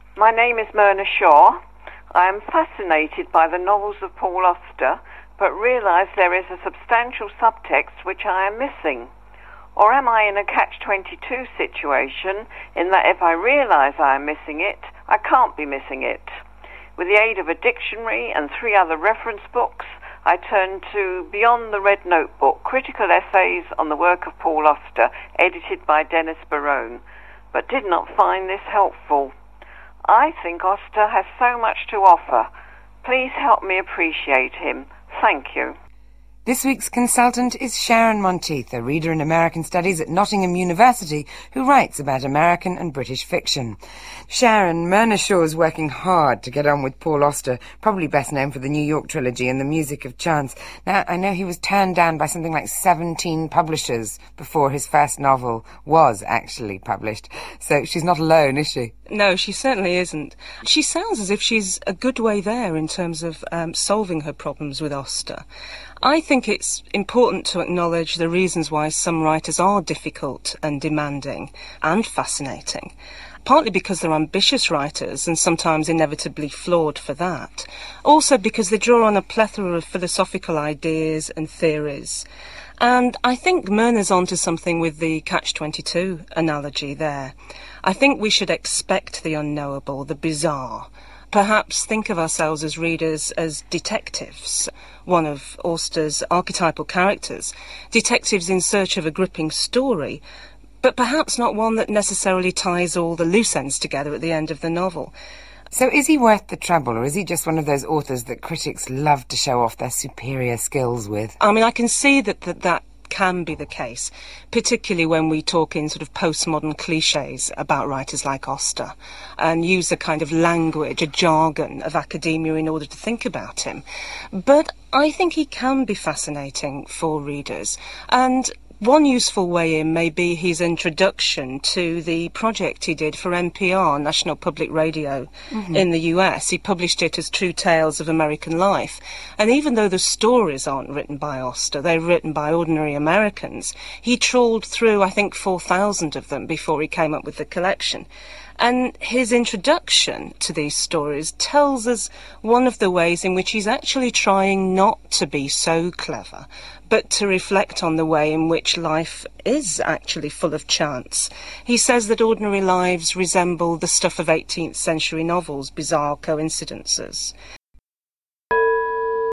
My name is Myrna Shaw. I am fascinated by the novels of Paul Auster, but realise there is a substantial subtext which I am missing. Or am I in a catch-22 situation in that if I realise I am missing it, I can't be missing it? With the aid of a dictionary and 3 other reference books, I turned to Beyond the Red Notebook, critical essays on the work of Paul Auster, edited by Denis Barone, but did not find this helpful. I think Auster has so much to offer. Please help me appreciate him. Thank you. This week's consultant is Sharon Monteith, a reader in American Studies at Nottingham University who writes about American and British fiction. Sharon, Myrna Shaw's working hard to get on with Paul Auster, probably best known for the New York trilogy and the Music of Chance. Now, I know he was turned down by something like 17 publishers before his first novel was actually published. So she's not alone, is she? No, she certainly isn't. She sounds as if she's a good way there in terms of solving her problems with Auster. I think it's important to acknowledge the reasons why some writers are difficult and demanding and fascinating, partly because they're ambitious writers and sometimes inevitably flawed for that, also because they draw on a plethora of philosophical ideas and theories. And I think Myrna's onto something with the catch-22 analogy there. I think we should expect the unknowable, the bizarre. Perhaps think of ourselves as readers as detectives, one of Auster's archetypal characters, detectives in search of a gripping story, but perhaps not one that necessarily ties all the loose ends together at the end of the novel. So is he worth the trouble, or is he just one of those authors that critics love to show off their superior skills with? I mean, I can see that can be the case, particularly when we talk in sort of postmodern cliches about writers like Auster and use a kind of language, a jargon of academia in order to think about him. But I think he can be fascinating for readers, and one useful way in may be his introduction to the project he did for NPR, National Public Radio, in the US. He published it as True Tales of American Life. And even though the stories aren't written by Auster, they're written by ordinary Americans, he trawled through, I think, 4,000 of them before he came up with the collection. And his introduction to these stories tells us one of the ways in which he's actually trying not to be so clever, but to reflect on the way in which life is actually full of chance. He says that ordinary lives resemble the stuff of 18th century novels, bizarre coincidences.